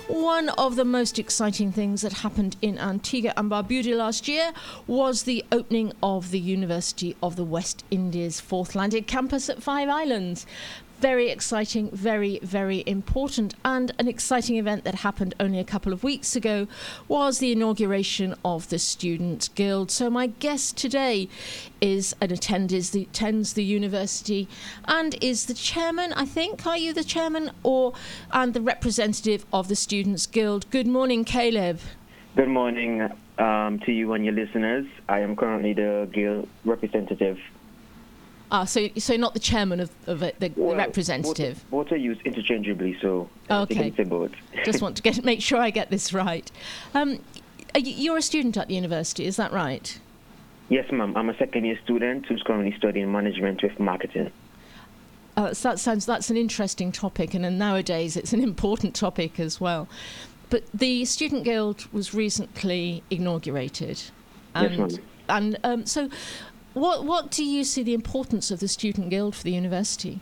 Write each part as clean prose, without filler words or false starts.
One of the most exciting things that happened in Antigua and Barbuda last year was the opening of the University of the West Indies fourth landed campus at Five Islands. Very exciting, very, very important, and an exciting event that happened only a couple of weeks ago was the inauguration of the Students' Guild. So my guest today attends the university and is the chairman, I think. Are you the chairman and the representative of the Students' Guild? Good morning, Caleb. Good morning to you and your listeners. I am currently the Guild representative. So not the chairman of it, the representative. Both are used interchangeably, so okay. say both. Just want to make sure I get this right. You're a student at the university, is that right? Yes, ma'am. I'm a second-year student who's currently studying management with marketing. That's an interesting topic, and nowadays it's an important topic as well. But the Student Guild was recently inaugurated. Yes, ma'am. And so what do you see the importance of the Student Guild for the university?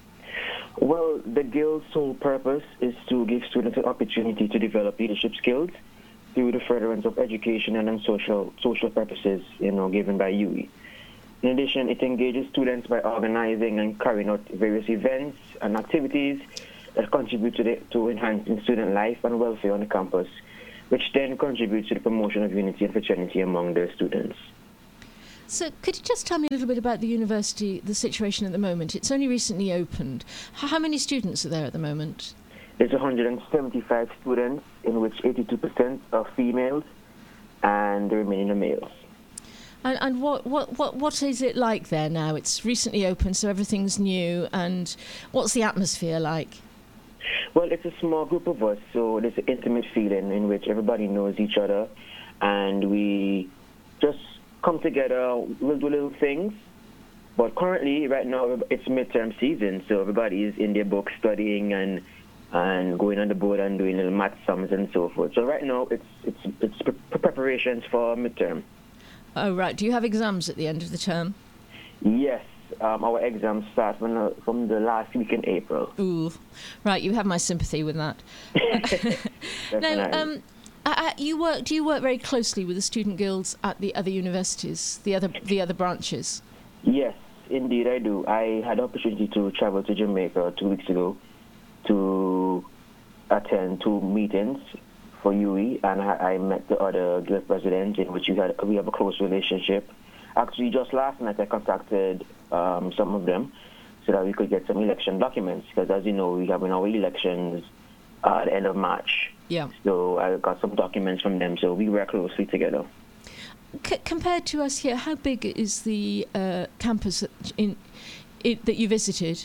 Well, the Guild's sole purpose is to give students an opportunity to develop leadership skills through the furtherance of education and social purposes, given by UWI. In addition, it engages students by organizing and carrying out various events and activities that contribute to enhancing student life and welfare on the campus, which then contributes to the promotion of unity and fraternity among the students. So could you just tell me a little bit about the university, the situation at the moment? It's only recently opened. How many students are there at the moment? There's 175 students, in which 82% are females and the remaining are males. And what is it like there now? It's recently opened, so everything's new. And what's the atmosphere like? Well, it's a small group of us, so there's an intimate feeling in which everybody knows each other, and we just come together, we'll do little things. But currently, right now, it's midterm season, so everybody is in their books studying and going on the board and doing little math sums and so forth. So right now, it's preparations for midterm. Oh, right. Do you have exams at the end of the term? Yes. Our exams start from the last week in April. Ooh. Right, you have my sympathy with that. Now, do you work very closely with the student guilds at the other universities, the other branches? Yes, indeed I do. I had the opportunity to travel to Jamaica 2 weeks ago to attend 2 meetings for UWI, and I met the other guild president, in which we have a close relationship. Actually, just last night I contacted some of them so that we could get some election documents, because as you know, we have our elections at the end of March. Yeah. So I got some documents from them, so we work closely together. Compared to us here, how big is the campus that you visited?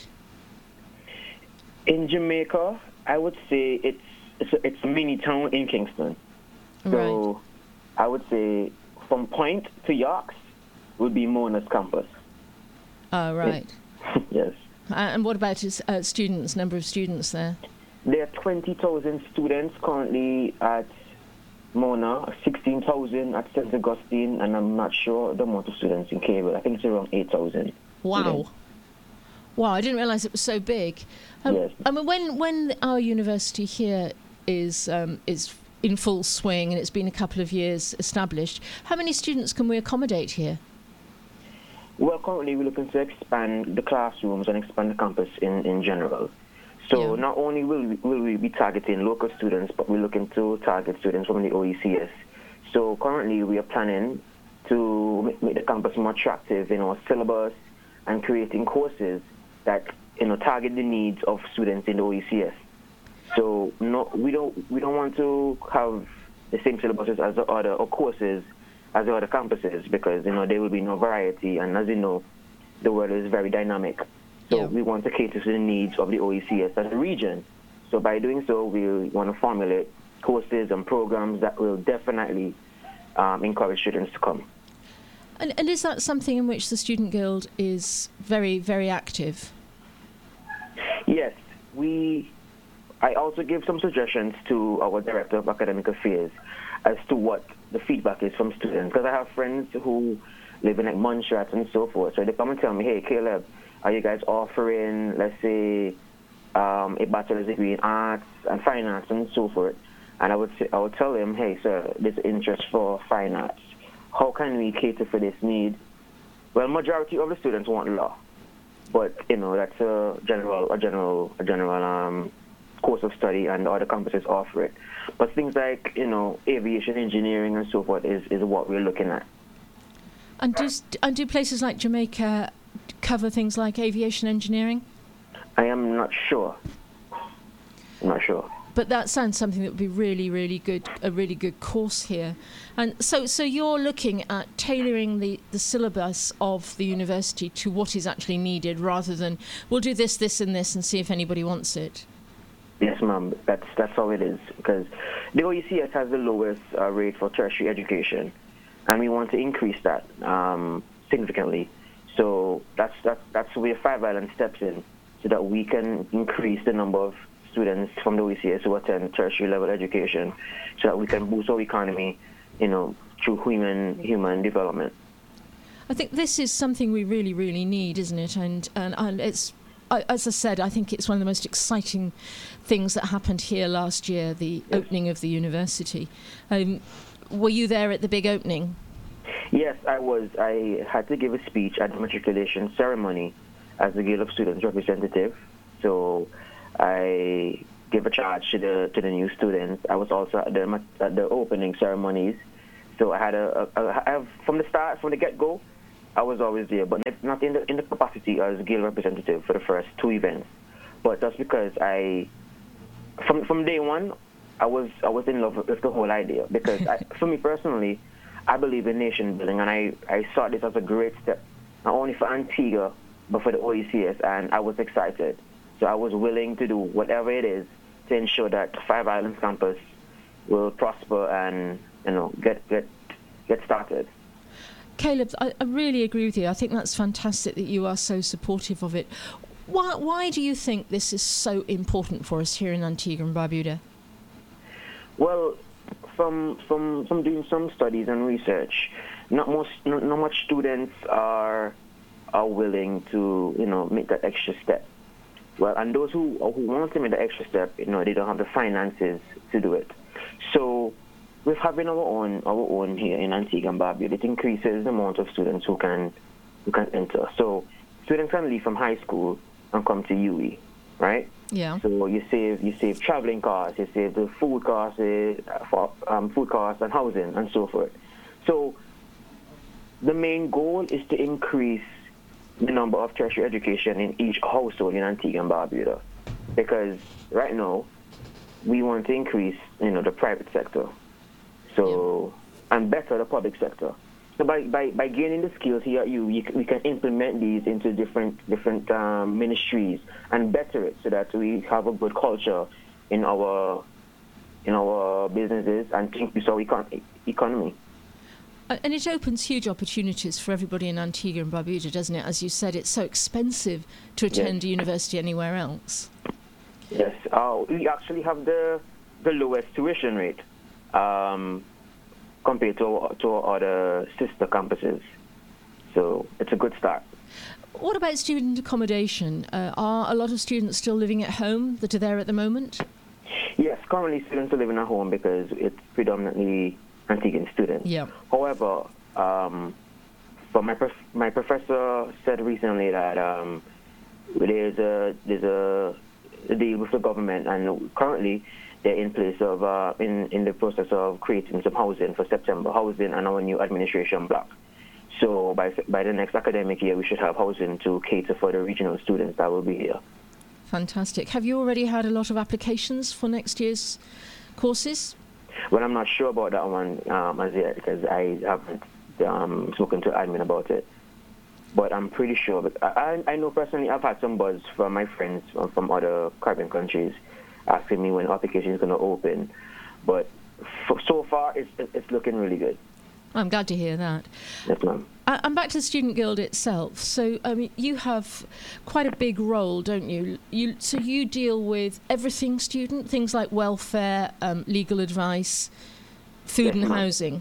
In Jamaica, I would say it's a mini town in Kingston. So right. I would say from Point to Yorks would be Mona's campus. Oh, right. Yes. And what about students, number of students there? There are 20,000 students currently at Mona, 16,000 at St. Augustine, and I'm not sure the amount of students in Cable. I think it's around 8,000. Wow. Students. Wow, I didn't realise it was so big. Yes. I mean, when our university here is in full swing and it's been a couple of years established, how many students can we accommodate here? Well, currently we're looking to expand the classrooms and expand the campus in general. So not only will we be targeting local students, but we're looking to target students from the OECS. So currently we are planning to make the campus more attractive in our syllabus and creating courses that target the needs of students in the OECS. So we don't want to have the same syllabuses as the other courses as the other campuses, because there will be no variety, and as you know, the world is very dynamic. So we want to cater to the needs of the OECS as a region. So by doing so, we want to formulate courses and programs that will definitely encourage students to come. And is that something in which the Student Guild is very, very active? Yes. I also give some suggestions to our Director of Academic Affairs as to what the feedback is from students, because I have friends who live in Montserrat and so forth. So they come and tell me, hey, Caleb, are you guys offering, let's say, a bachelor's degree in arts and finance and so forth, and I would tell him, hey, sir, there's interest for fine arts. How can we cater for this need? Well, majority of the students want law, but that's a general course of study, and other campuses offer it. But things like aviation engineering and so forth is what we're looking at. And do places like Jamaica cover things like aviation engineering? I am not sure. I'm not sure. But that sounds something that would be really, really good, a really good course here. And so you're looking at tailoring the syllabus of the university to what is actually needed, rather than we'll do this, this and this and see if anybody wants it. Yes, ma'am. That's how it is, because the OECS has the lowest rate for tertiary education, and we want to increase that significantly. So that's where Five Islands steps in, so that we can increase the number of students from the OECS who attend tertiary level education, so that we can boost our economy, through human development. I think this is something we really, really need, isn't it? And it's, as I said, I think it's one of the most exciting things that happened here last year, the opening of the university. Were you there at the big opening? Yes, I was. I had to give a speech at the matriculation ceremony as the Guild of Students representative. So I gave a charge to the new students. I was also at the opening ceremonies. So I had from the start, from the get-go, I was always there, but not in the capacity as Guild representative for the first two events. But that's because from day one, I was in love with the whole idea. Because for me personally, I believe in nation building, and I saw this as a great step, not only for Antigua, but for the OECS, and I was excited. So I was willing to do whatever it is to ensure that the Five Islands campus will prosper and get started. Caleb, I really agree with you. I think that's fantastic that you are so supportive of it. Why do you think this is so important for us here in Antigua and Barbuda? Well, from doing some studies and research, not much students are willing to make that extra step. Well, and those who want to make the extra step, they don't have the finances to do it. So with having our own here in Antigua and Barbuda, it increases the amount of students who can enter. So students can leave from high school and come to UE, right? Yeah. So you save traveling costs, you save the food costs food costs and housing and so forth. So the main goal is to increase the number of tertiary education in each household in Antigua and Barbuda, because right now we want to increase the private sector, and better the public sector. So by gaining the skills here at UE, we can implement these into different ministries and better it, so that we have a good culture in our businesses and increase our economy. And it opens huge opportunities for everybody in Antigua and Barbuda, doesn't it? As you said, it's so expensive to attend a university anywhere else. Yes, we actually have the lowest tuition rate compared to our other sister campuses. So it's a good start. What about student accommodation? Are a lot of students still living at home that are there at the moment? Yes, currently students are living at home because it's predominantly Antiguan students. Yeah. However, but my professor said recently that there's a deal with the government, and currently they're in place of in the process of creating some housing for September, housing and our new administration block. So by the next academic year, we should have housing to cater for the regional students that will be here. Fantastic. Have you already had a lot of applications for next year's courses? Well, I'm not sure about that one as yet, because I haven't spoken to admin about it. But I'm pretty sure. But I know personally, I've had some buzz from my friends from other Caribbean countries asking me when application is going to open. But so far, it's looking really good. I'm glad to hear that. Yes, ma'am. And back to the Student Guild itself. So, you have quite a big role, don't you? So you deal with everything student, things like welfare, legal advice, food and housing.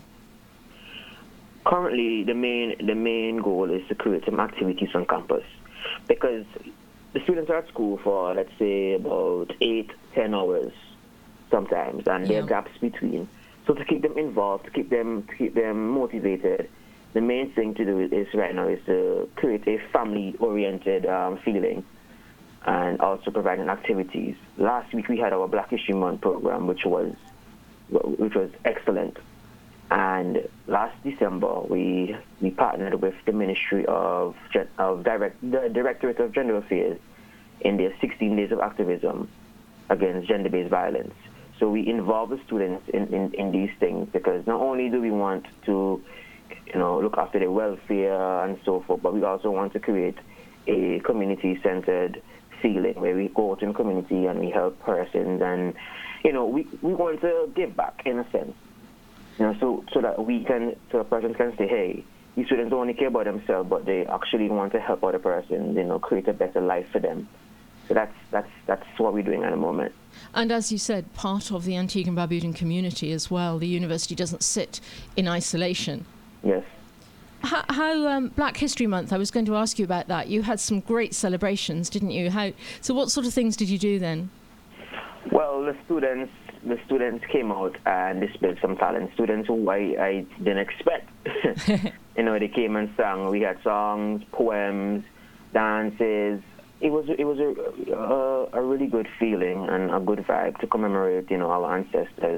Currently, the main goal is to create some activities on campus, because the students are at school for, let's say, about 8-10 hours sometimes, and there are gaps between. So to keep them involved, to keep them motivated, the main thing to do is right now is to create a family-oriented feeling, and also providing activities. Last week we had our Black History Month program, which was excellent. And last December we partnered with the Ministry of the Directorate of Gender Affairs in their 16 days of activism against gender-based violence. So we involve the students in these things, because not only do we want to look after their welfare and so forth, but we also want to create a community-centered feeling where we go out in the community and we help persons, and we want to give back in a sense, so that so persons can say, hey, these students don't only care about themselves, but they actually want to help other persons, create a better life for them. So that's what we're doing at the moment. And as you said, part of the Antigua and Barbudan community as well. The university doesn't sit in isolation. Yes. How Black History Month, I was going to ask you about that. You had some great celebrations, didn't you? So what sort of things did you do then? Well, the students came out and displayed some talent. Students who I didn't expect. They came and sang. We had songs, poems, dances. It was a really good feeling and a good vibe to commemorate, our ancestors.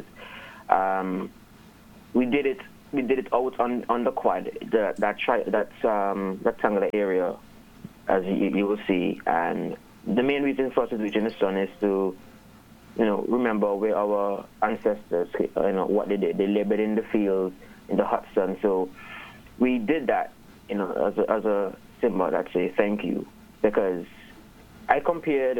We did it out on the quad, that rectangular area, as you will see. And the main reason for us to do it in the sun is to, remember where our ancestors, what they did. They labored in the fields, in the hot sun. So we did that, as a symbol that say thank you, because I compared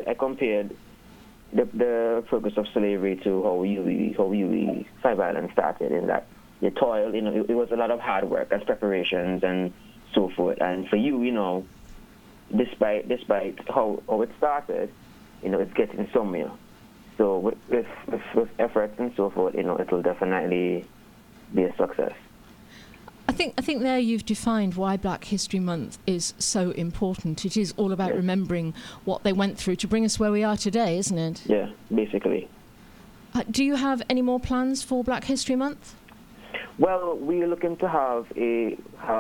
the progress of slavery to how UWI Five Islands started, in that the toil, it was a lot of hard work and preparations and so forth. And for you, despite how it started, it's getting somewhere. So with efforts and so forth, it'll definitely be a success. I think there you've defined why Black History Month is so important. It is all about remembering what they went through to bring us where we are today, isn't it? Yeah, basically. Do you have any more plans for Black History Month? Well, we're looking to have a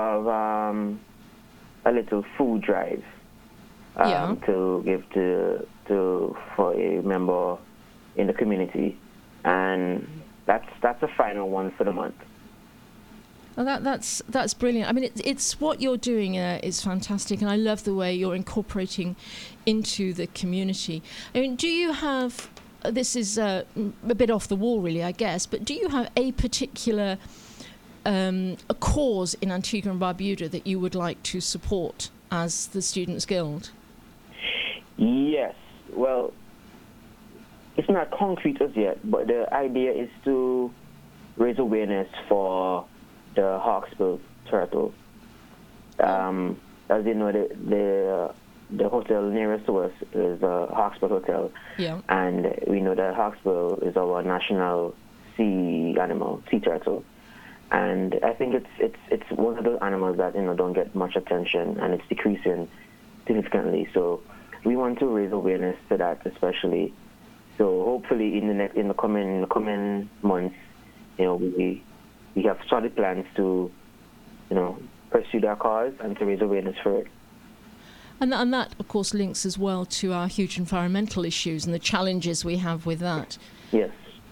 little food drive to give for a member in the community, and that's a final one for the month. Well, that's brilliant. I mean, it's what you're doing is fantastic, and I love the way you're incorporating into the community. I mean, do you have? This is a bit off the wall, really, I guess. But do you have a particular a cause in Antigua and Barbuda that you would like to support as the Students' Guild? Yes. Well, it's not concrete as yet, but the idea is to raise awareness for the hawksbill turtle. As you know, the hotel nearest to us is a hawksbill hotel, and we know that hawksbill is our national sea animal, sea turtle, and I think it's one of those animals that don't get much attention, and it's decreasing significantly. So we want to raise awareness to that, especially. So hopefully in the coming months, we have solid plans to, pursue that cause and to raise awareness for it. And that, of course, links as well to our huge environmental issues and the challenges we have with that. Yes.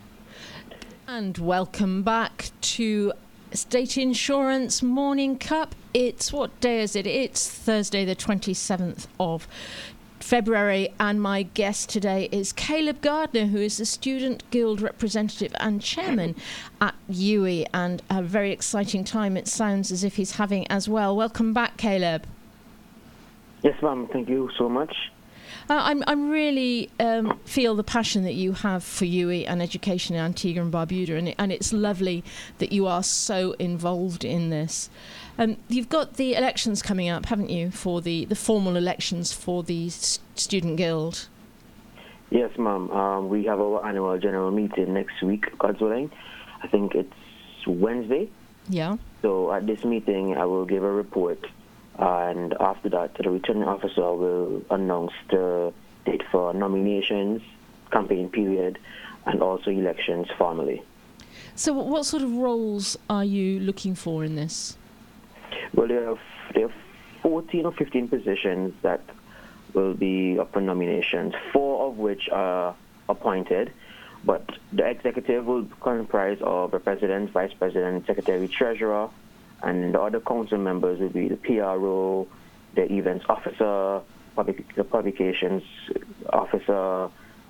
And welcome back to State Insurance Morning Cup. What day is it? It's Thursday, the 27th of February, and my guest today is Caleb Gardner, who is the Student Guild representative and chairman at UWI, and a very exciting time it sounds as if he's having as well. Welcome back, Caleb. Yes, ma'am. Thank you so much. I'm really feel the passion that you have for UWI and education in Antigua and Barbuda, and it's lovely that you are so involved in this. You've got the elections coming up, haven't you, for the formal elections for the Student Guild? Yes, ma'am. We have our annual general meeting next week, God's willing. I think it's Wednesday. Yeah. So at this meeting, I will give a report And after that, the returning officer will announce the date for nominations, campaign period, and also elections formally. So what sort of roles are you looking for in this? Well, there are 14 or 15 positions that will be up for nominations, 4 of which are appointed, but the executive will comprise of the president, vice president, secretary, treasurer, and the other council members will be the PRO, the events officer, the publications officer,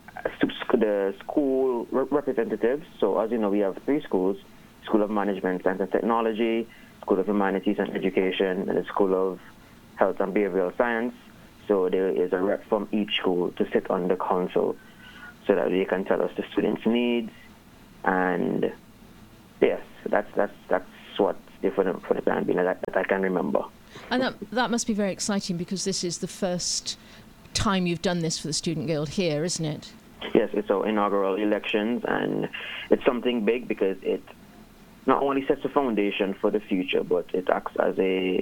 the school representatives. So as you know, we have 3 schools: School of Management, Science and Technology, School of Humanities and Education, and the School of Health and Behavioral Science. So there is a rep from each school to sit on the council so that they can tell us the students' needs. And yes, that's what's different for the time being that I can remember. And that must be very exciting, because this is the first time you've done this for the Student Guild here, isn't it? Yes, it's our inaugural elections, and it's something big because it not only sets a foundation for the future, but it acts as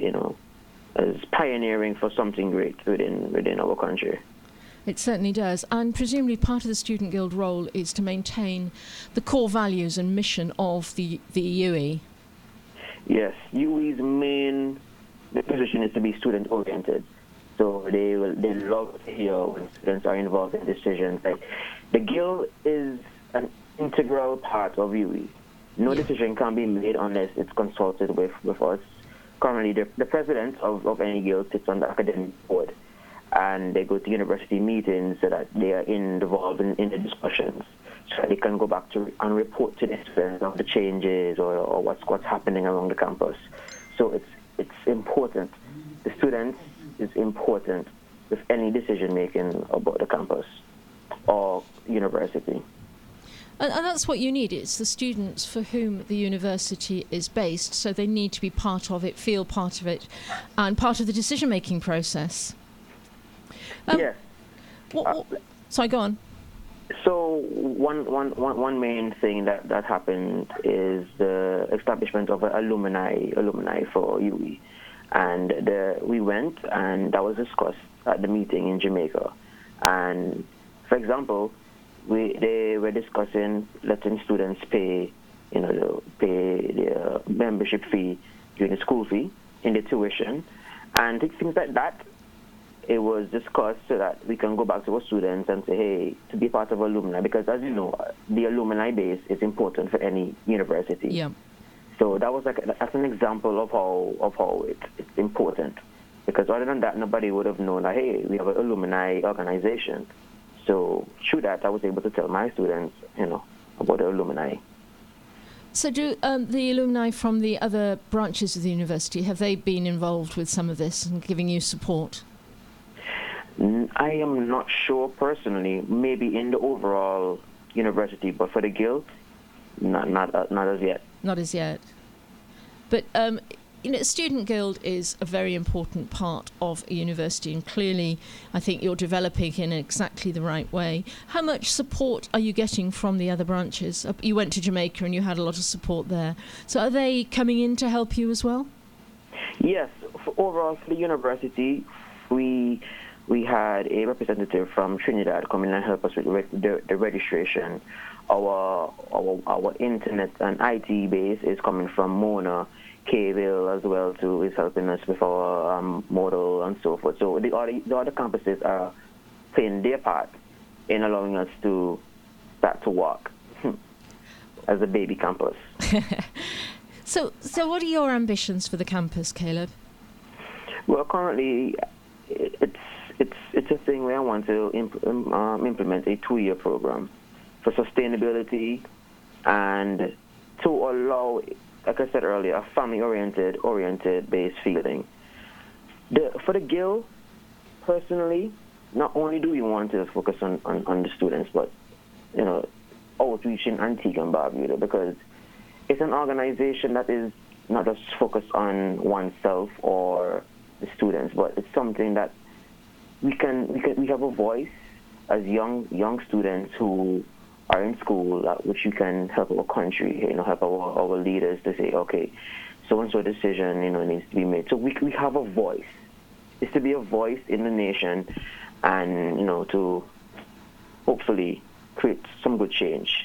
as pioneering for something great within our country. It certainly does. And presumably part of the Student Guild role is to maintain the core values and mission of the UE. Yes, UE's main position is to be student-oriented. So they love to hear when students are involved in decisions. Like, the Guild is an integral part of UE. No decision can be made unless it's consulted with us. Currently, the president of any guild sits on the academic board, and they go to university meetings so that they are involved in the discussions, so that they can go back to and report to the students of the changes or what's happening along the campus. So it's important. The students is important with any decision making about the campus or university. And that's what you need. It's the students for whom the university is based, so they need to be part of it, feel part of it, and part of the decision-making process. Yes. Sorry, go on. So one main thing that happened is the establishment of an alumni for UE, and we went, and that was discussed at the meeting in Jamaica. And for example, they were discussing letting students pay their membership fee during the school fee in the tuition, and things like that. It was discussed so that we can go back to our students and say, hey, to be part of alumni, because as you know, the alumni base is important for any university. Yeah. So that was that's an example of how it's important, because other than that, nobody would have known that, hey, we have an alumni organization. So through that, I was able to tell my students, about the alumni. So do the alumni from the other branches of the university, have they been involved with some of this and giving you support? I am not sure personally, maybe in the overall university, but for the guild, not as yet. Not as yet. But Student Guild is a very important part of a university, and clearly I think you're developing in exactly the right way. How much support are you getting from the other branches? You went to Jamaica and you had a lot of support there. So are they coming in to help you as well? Yes. Overall, for the university, we had a representative from Trinidad come in and help us with the registration. Our internet and IT base is coming from Mona. K-Ville as well too is helping us with our model and so forth. So the other campuses are playing their part in allowing us to start to walk as a baby campus. So what are your ambitions for the campus, Caleb? Well, currently it's a thing where I want to implement a 2-year program for sustainability and to allow, like I said earlier, a family-oriented based feeling. For the Guild, personally, not only do we want to focus on the students, but outreach in Antigua and Barbuda, because it's an organization that is not just focused on oneself or the students, but it's something that we have a voice as young students who are in school, which you can help our country, help our leaders to say, okay, so-and-so decision, needs to be made. So we have a voice. It's to be a voice in the nation and, to hopefully create some good change.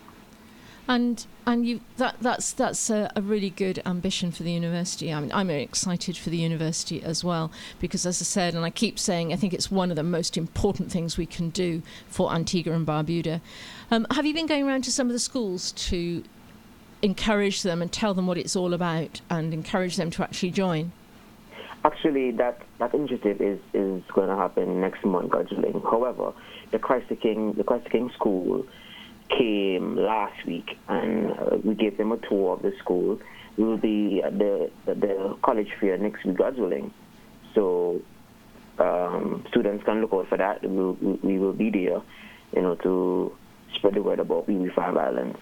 And that's a really good ambition for the university. I mean, I'm very excited for the university as well, because as I said, and I keep saying, I think it's one of the most important things we can do for Antigua and Barbuda. Have you been going around to some of the schools to encourage them and tell them what it's all about and encourage them to actually join? Actually, that initiative is going to happen next month, gradually. However, the Christ the King School came last week, and we gave them a tour of the school. We will be at the college fair next week, gradually. So students can look out for that. We will be there, to spread the word about UWI Five Islands.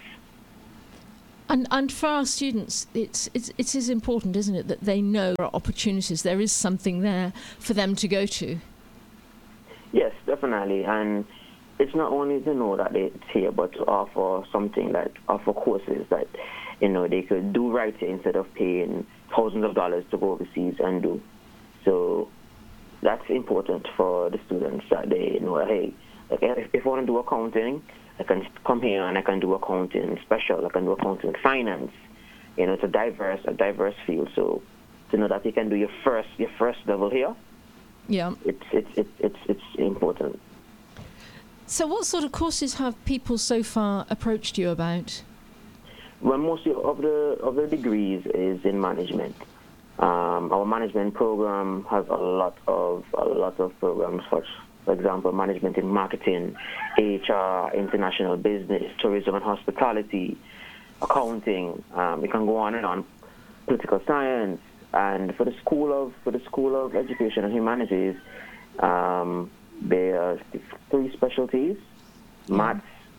And for our students, it is important, isn't it, that they know there are opportunities. There is something there for them to go to. Yes, definitely. And it's not only to know that it's here, but to offer offer courses that, they could do right here instead of paying thousands of dollars to go overseas and do. So that's important for the students, that they know, hey, if I want to do accounting, I can come here and I can do accounting special. I can do accounting finance. It's a diverse field. So to know that you can do your first level here, yeah, it's important. So what sort of courses have people so far approached you about? Well, most of the degrees is in management. Our management program has a lot of programs, for example, management in marketing, HR, international business, tourism and hospitality, accounting. We can go on and on. Political science, and for the School of Education and Humanities, there are 3 specialties: maths,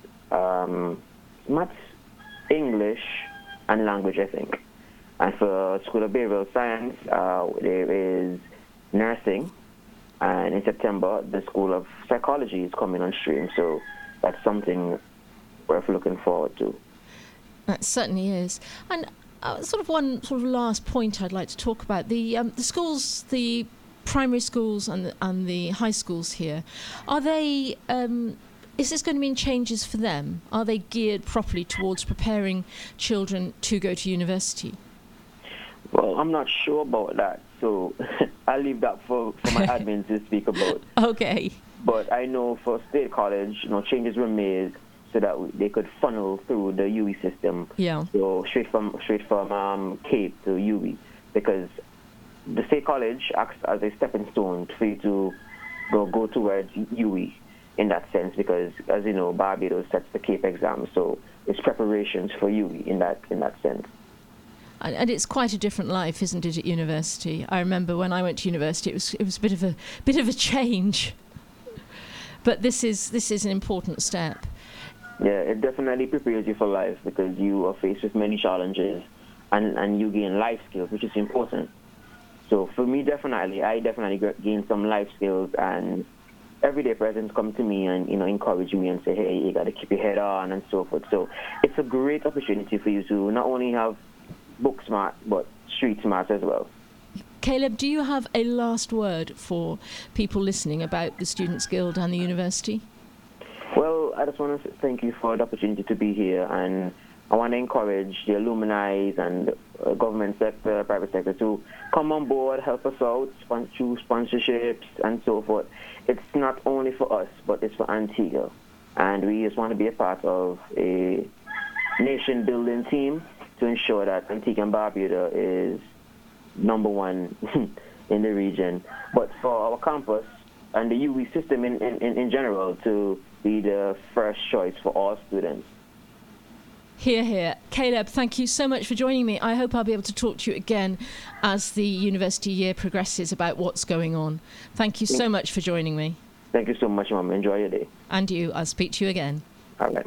English, and language, I think. And for School of Behavioral Science, there is nursing, and in September, the School of Psychology is coming on stream. So that's something worth looking forward to. That certainly is. And one last point I'd like to talk about: the schools, the primary schools and the high schools here, are they? Is this going to mean changes for them? Are they geared properly towards preparing children to go to university? Well, I'm not sure about that, so I'll leave that for my admin to speak about. Okay. But I know for State College, changes were made so that they could funnel through the UWI system. Yeah. So straight from Cape to UWI, because the State College acts as a stepping stone for you to go towards UWI in that sense, because, as you know, Barbados sets the Cape exam, so it's preparations for UWI in that sense. And it's quite a different life, isn't it, at university? I remember when I went to university, it was a bit of a change. But this is an important step. Yeah, it definitely prepares you for life, because you are faced with many challenges, and you gain life skills, which is important. So for me, I definitely gained some life skills, and everyday presence come to me and encourage me and say, hey, you got to keep your head on and so forth. So it's a great opportunity for you to not only have book smart but street smart as well. Caleb, do you have a last word for people listening about the Students' Guild and the university? Well, I just want to thank you for the opportunity to be here, and I want to encourage the alumni and government sector, private sector to come on board, help us out, through sponsorships and so forth. It's not only for us, but it's for Antigua. And we just want to be a part of a nation-building team to ensure that Antigua and Barbuda is number one in the region. But for our campus and the UWI system in general to be the first choice for all students. Hear, hear. Caleb, thank you so much for joining me. I hope I'll be able to talk to you again as the university year progresses about what's going on. Thank you so much for joining me. Thank you so much, Mum. Enjoy your day. And you. I'll speak to you again. All right.